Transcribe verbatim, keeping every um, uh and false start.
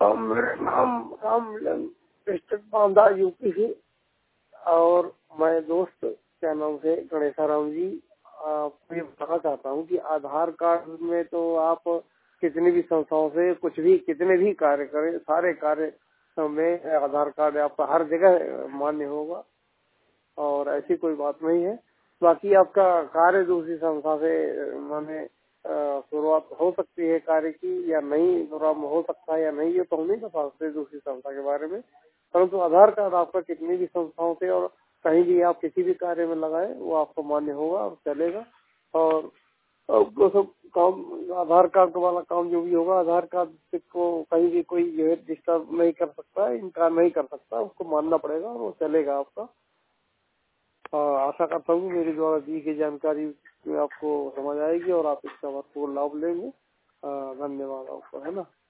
और मेरा नाम राम डिस्ट्रिक्ट बांदा यूपी से। और मैं दोस्त क्या नाम से गणेशाराम जी आपको ये बताना चाहता हूँ कि आधार कार्ड में तो आप कितनी भी संस्थाओं से कुछ भी कितने भी कार्य करें, सारे कार्य में आधार कार्ड आपका हर जगह मान्य होगा और ऐसी कोई बात नहीं है। बाकी आपका कार्य दूसरी संस्था से माने शुरुआत हो सकती है कार्य की या नहीं, शुरुआत हो सकता है या नहीं, ये तो हम नहीं बता सकते दूसरी संस्था के बारे में। परंतु आधार कार्ड आपका कितनी भी संस्थाओं से और कहीं भी आप किसी भी कार्य में लगाए वो आपको मान्य होगा और चलेगा। और आपको सब काम आधार कार्ड वाला काम जो भी होगा, आधार कार्ड को कहीं भी कोई जो है डिस्टर्ब नहीं कर सकता, इनकार नहीं कर सकता, उसको मानना पड़ेगा और वो चलेगा आपका। आशा करता हूँ मेरे द्वारा दी गई जानकारी आपको समझ आएगी और आप इसका भरपूर लाभ लेंगे। धन्यवाद आपको, है ना।